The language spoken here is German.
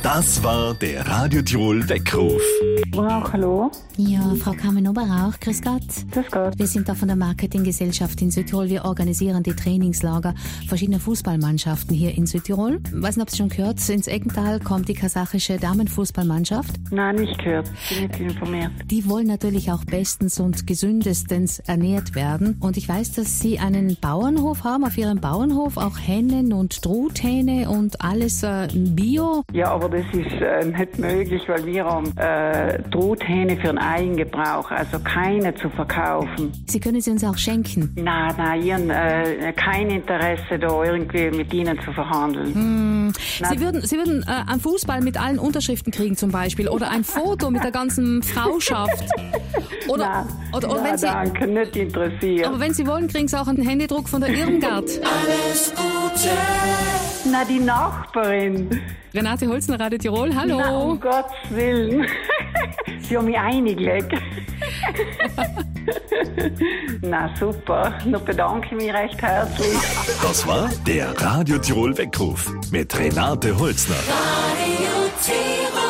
Das war der Radio Tirol Weckruf. Wow, hallo. Ja, Frau Carmen-Oberrauch, grüß Gott. Grüß Gott. Wir sind da von der Marketinggesellschaft in Südtirol. Wir organisieren die Trainingslager verschiedener Fußballmannschaften hier in Südtirol. Weiß nicht, ob Sie schon gehört, ins Eggental kommt die kasachische Damenfußballmannschaft. Nein, nicht gehört. Bin nicht informiert. Die wollen natürlich auch bestens und gesündestens ernährt werden. Und ich weiß, dass Sie einen Bauernhof haben, auf Ihrem Bauernhof auch Hennen und Truthähne und alles Bio. Ja, aber das ist nicht möglich, weil wir haben Truthähne für den Eigengebrauch, also keine zu verkaufen. Sie können sie uns auch schenken. Nein, ich habe kein Interesse, da irgendwie mit Ihnen zu verhandeln. Sie würden einen Fußball mit allen Unterschriften kriegen zum Beispiel oder ein Foto mit der ganzen Frauschaft. Oder wenn Sie, danke, nicht interessiert. aber wenn Sie wollen, kriegen Sie auch einen Händedruck von der Irmgard. Alles Gute. Na, die Nachbarin. Renate Holzner, Radio Tirol, hallo. Na, um Gottes Willen. Sie haben mich eingelegt. Na super, noch bedanke ich mich recht herzlich. Das war der Radio Tirol Weckruf mit Renate Holzner. Radio Tirol.